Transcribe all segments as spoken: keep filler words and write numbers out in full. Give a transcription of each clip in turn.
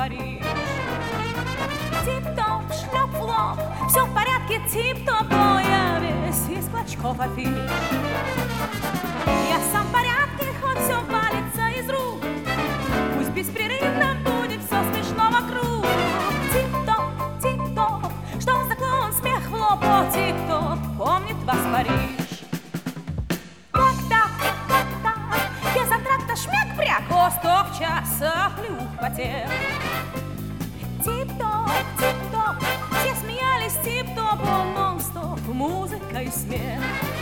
Париж. Тип-топ, шлеп-флоп, все в порядке, тип-топ, но я весь из клочков афиш. Я сам в порядке, хоть все валится из рук, пусть беспрерывно будет все смешно вокруг. Тип-топ, тип-топ, что за клоун, смех в лоб, о, тип-топ, помнит вас Париж. Как так, как так, без антракта шмяк-бряк, о, стоп, часа, плюх, потек. Тип-топ, тип-топ, все смеялись, тип-топ, о, нон-стоп, музыка и смех.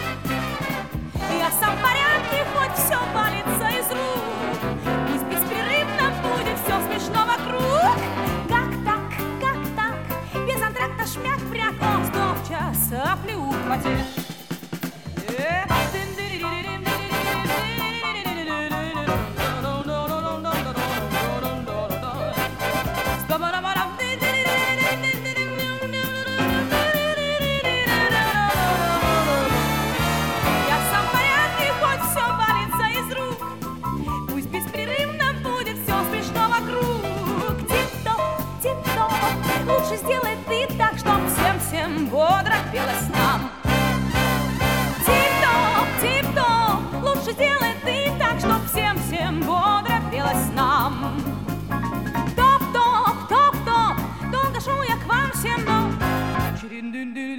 Я сам в порядке, хоть все валится из рук, пусть беспрерывно будет все смешно вокруг. Как так, как так, без антракта шмяк-бряк, о, стоп, часа, плюх, потек. Лучше сделай ты так, чтоб всем-всем бодро пелось нам. Тип-топ, тип-топ, лучше сделай ты так, чтоб всем-всем бодро пелось нам. Топ-топ, топ-топ, долго шел я к вам всем, но